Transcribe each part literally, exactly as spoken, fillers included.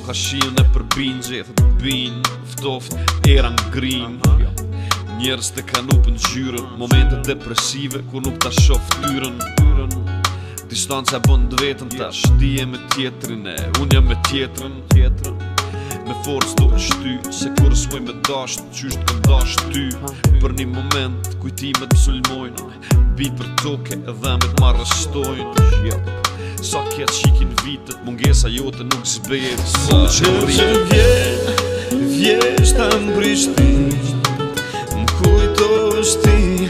Koha shiun e përbin, gjethet bin Ftoft era ngrin Njerës të kanu për ngjyrën Momente depresive kur nuk ta shoh ftyrën Distanca bën të vetën tash Ti je me tjetrin e unë jam me tjetrën Me forës do e shty Se kur s'moj me dasht Qysht këm dasht ty Për një moment kujtimet sulmojnë Bit për toke edhe me t'marrështojnë Sa kjetë shikin vitet Mungesa jote nuk zbet Sa herë që vje Vjesht ta mbrishti M'kujtosh ti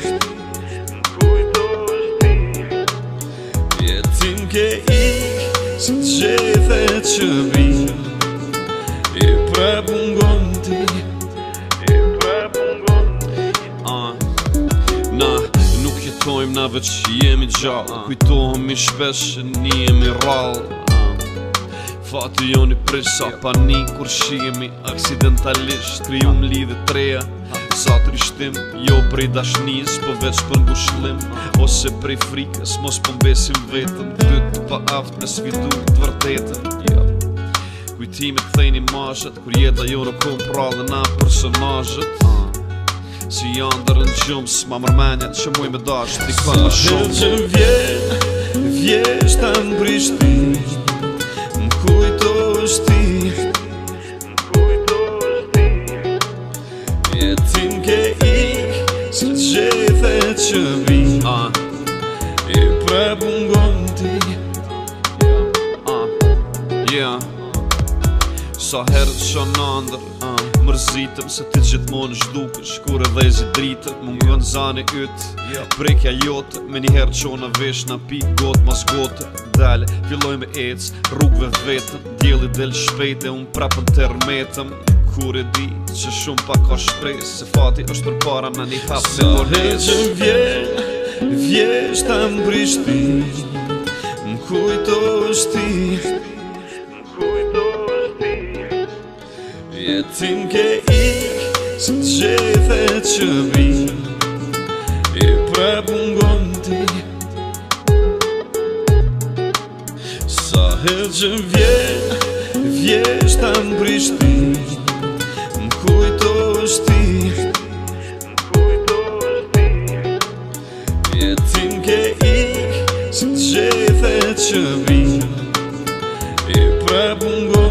Jetin ke ik Se t'gjethe që vi E prap mungon ti E prap mungon ti Na, nuk jetojmë na veç jemi gjallë Kujtohemi shpesh një jemi rallë Fati joni prish sa panik kur shihemi aksidentalisht Kryum lidhe treja Sa trishtim, jo prej dashnis Po veç për ngushlim Ose prej frikës, mos po mbesim vetëm Dyt pa aft me sfidu të vërtetën Kujtimet thejnë imazhet Kur jeta jo nuk kom prallë na personazhet Si janë dërën gjumës Ma mërmenjet që muj me dash T'i këpën ma shumë Sa herë që vje Vjesht ta mbrishti M'kujtosh ti M'kujtosh ti Jetin ke ik Se t'gjethe që vi E prap mungon ti Yeah Sa herët që nëndër Mërzitëm se ti gjithmonë zhdukësh Kur edhe zi dritët Mungon zani yt Prekja jote Me njëherë qona vesh Na pi gotë mas gote Dale, filloj me ec Rrugve vetëm Djeli del shpejt E unë prapën termetëm Kur e di që shumë pa ka shpres Se fati është për para na një hap me pones Sa herë që vje Vjesht ta mbrishti M'kujtosh ti Jetin ke ik Se t'gjethe që vi E prap mungon ti Sa herë që vje Vjesht ta mbrishti M'kujtosh ti Jetin ke ik Se t'gjethe që vi E prap mungon